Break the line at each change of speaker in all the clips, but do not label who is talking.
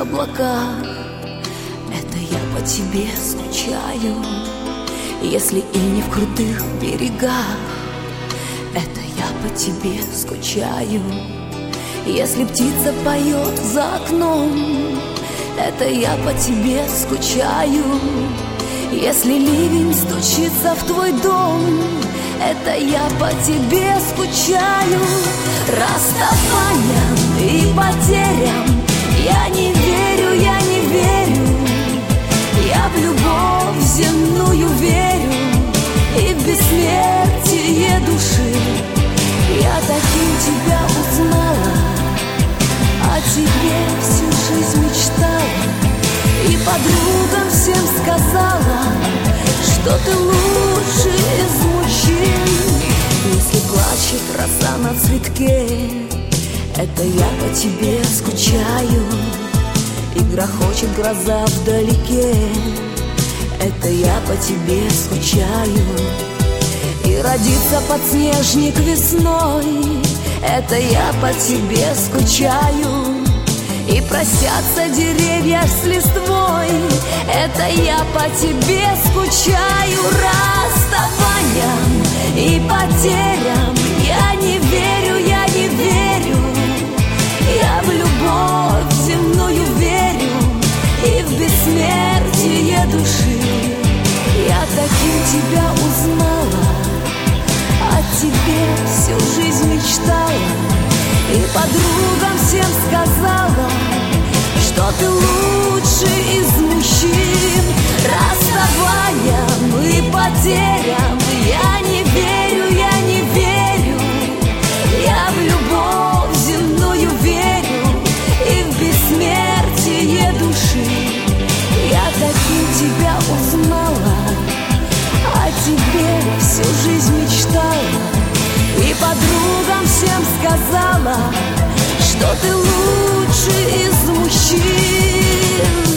облака. Это я по тебе скучаю. Если и не в крутых берегах, это я по тебе скучаю. Если птица поет за окном, это я по тебе скучаю. Если ливень стучится в твой дом, это я по тебе скучаю. Расставаниям и потерям я не верю, я не верю. Я в любовь земную верю и в бессмертие души. Я таким тебя узнала, о тебе всю жизнь мечтала. И подругам всем сказала, что ты лучший из мужчин. Если плачет роса на цветке, это я по тебе скучаю. И грохочет гроза вдалеке, это я по тебе скучаю. И родится подснежник весной, это я по тебе скучаю. И просятся деревья с листвой, это я по тебе скучаю. Расставаниям и потерям я не верю, я не верю. Я в любовь земную верю и в бессмертие души. Я таким тебя узнала, о тебе всю жизнь мечтала. И подругам всем сказала, что ты лучший из мужчин. Расставаниям и потерям я не верю, я не верю. Я в любовь земную верю и в бессмертие души. Я таким тебя узнала, о тебе всю жизнь мечтала. И подругам всем сказала, что ты лучший из мужчин.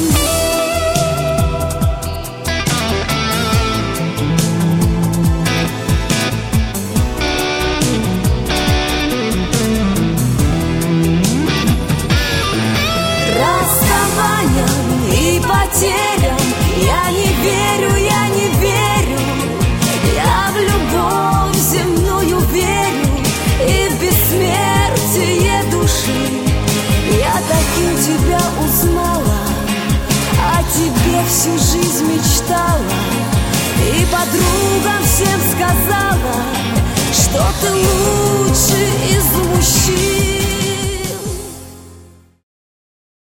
Расставаниям и потерям я не верю, я не верю. Я в любовь земную верю и в бессмертие души. Я таким тебя узнала, о тебе всю жизнь